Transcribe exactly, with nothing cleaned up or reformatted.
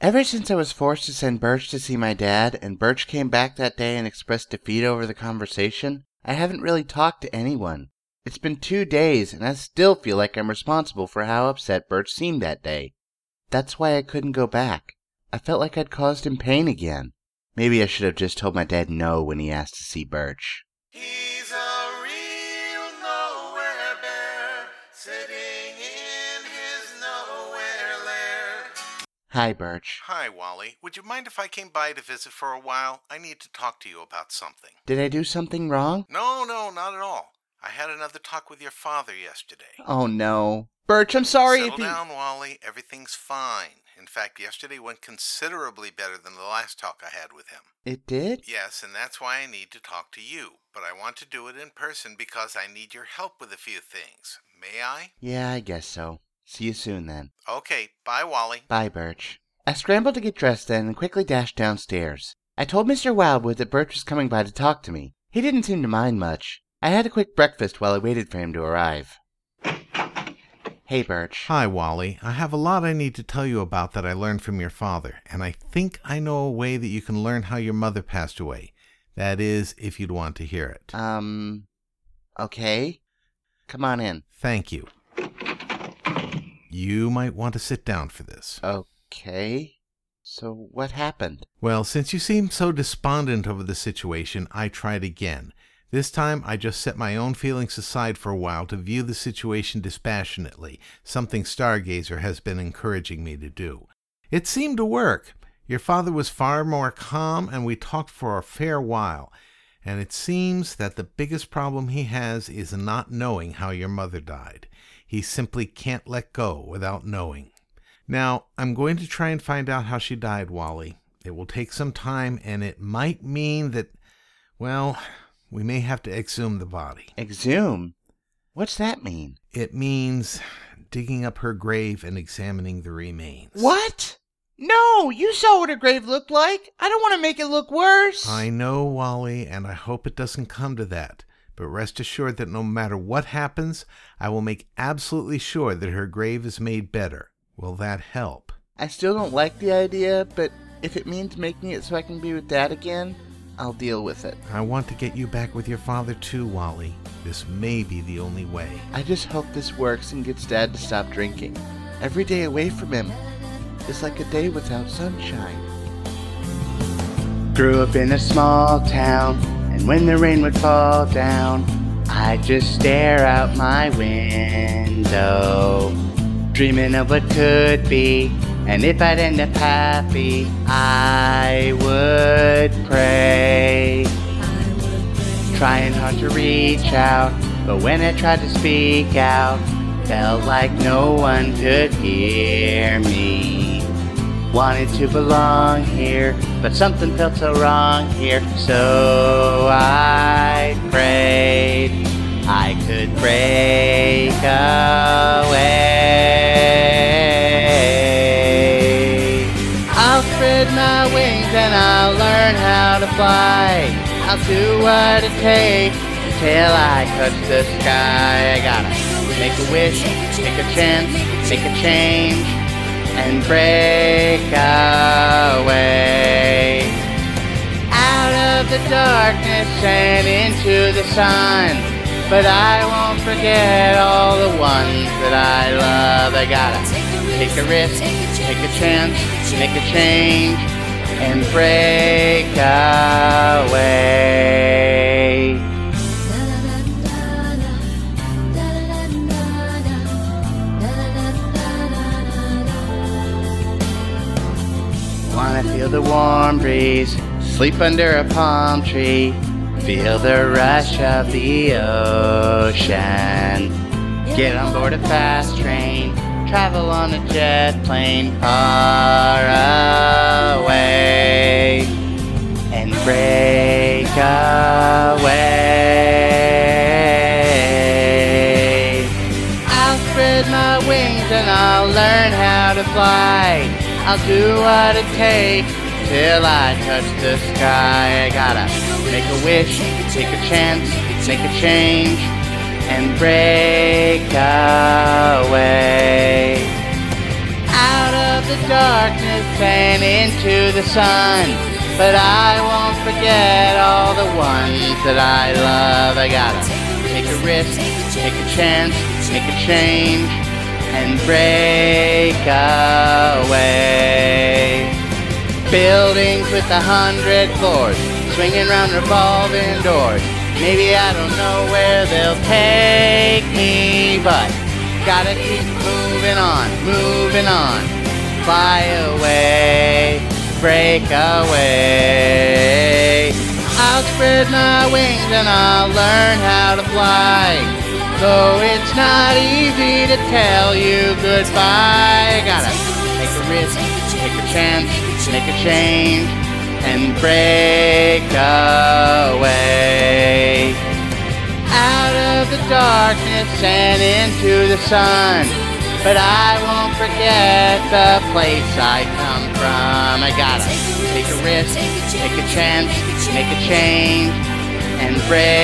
Ever since I was forced to send Birch to see my dad, and Birch came back that day and expressed defeat over the conversation, I haven't really talked to anyone. It's been two days, and I still feel like I'm responsible for how upset Birch seemed that day. That's why I couldn't go back. I felt like I'd caused him pain again. Maybe I should have just told my dad no when he asked to see Birch. He's a real nowhere bear, sitting in his nowhere lair. Hi, Birch. Hi, Wally. Would you mind if I came by to visit for a while? I need to talk to you about something. Did I do something wrong? No, no, not at all. I had another talk with your father yesterday. Oh, no. Birch, I'm sorry Settle if he... down, Wally. Everything's fine. In fact, yesterday went considerably better than the last talk I had with him. It did? Yes, and that's why I need to talk to you. But I want to do it in person because I need your help with a few things. May I? Yeah, I guess so. See you soon, then. Okay, bye, Wally. Bye, Birch. I scrambled to get dressed then and quickly dashed downstairs. I told Mister Wildwood that Birch was coming by to talk to me. He didn't seem to mind much. I had a quick breakfast while I waited for him to arrive. Hey, Birch. Hi, Wally. I have a lot I need to tell you about that I learned from your father, and I think I know a way that you can learn how your mother passed away. That is, if you'd want to hear it. Um, okay. Come on in. Thank you. You might want to sit down for this. Okay. So what happened? Well, since you seemed so despondent over the situation, I tried again. This time, I just set my own feelings aside for a while to view the situation dispassionately, something Stargazer has been encouraging me to do. It seemed to work. Your father was far more calm, and we talked for a fair while, and it seems that the biggest problem he has is not knowing how your mother died. He simply can't let go without knowing. Now, I'm going to try and find out how she died, Wally. It will take some time, and it might mean that, well... we may have to exhume the body. Exhume? What's that mean? It means digging up her grave and examining the remains. What? No, you saw what her grave looked like. I don't want to make it look worse. I know, Wally, and I hope it doesn't come to that. But rest assured that no matter what happens, I will make absolutely sure that her grave is made better. Will that help? I still don't like the idea, but if it means making it so I can be with Dad again, I'll deal with it. I want to get you back with your father too, Wally. This may be the only way. I just hope this works and gets Dad to stop drinking. Every day away from him is like a day without sunshine. Grew up in a small town, and when the rain would fall down, I'd just stare out my window, dreaming of what could be. And if I'd end up happy, I would pray. Trying hard to reach out, but when I tried to speak out, felt like no one could hear me. Wanted to belong here, but something felt so wrong here. So I prayed I could break away. I'll spread my wings and I'll learn how to fly. I'll do what it takes till I touch the sky. I gotta make a wish, take a chance, make a change, and break away. Out of the darkness and into the sun. But I won't forget all the ones that I love. I gotta take a risk, take a chance, make a change, and break away. Wanna feel the warm breeze, sleep under a palm tree, feel the rush of the ocean, get on board a fast train, travel on a jet plane far away, and break away. I'll spread my wings and I'll learn how to fly. I'll do what it takes till I touch the sky. I gotta make a wish, take a chance, make a change, and break away. Out of the the darkness and into the sun. But I won't forget all the ones that I love. I gotta take a risk, take a chance, make a change, and break away. Buildings with a hundred floors, swinging round revolving doors. Maybe I don't know where they'll take me, but gotta keep moving on, moving on. Fly away, break away. I'll spread my wings and I'll learn how to fly. Though it's not easy to tell you goodbye. Gotta take a risk, take a chance, make a change, and break away. Out of the darkness and into the sun. But I won't forget the place I come from. I gotta take a risk, take a chance, make a change, and break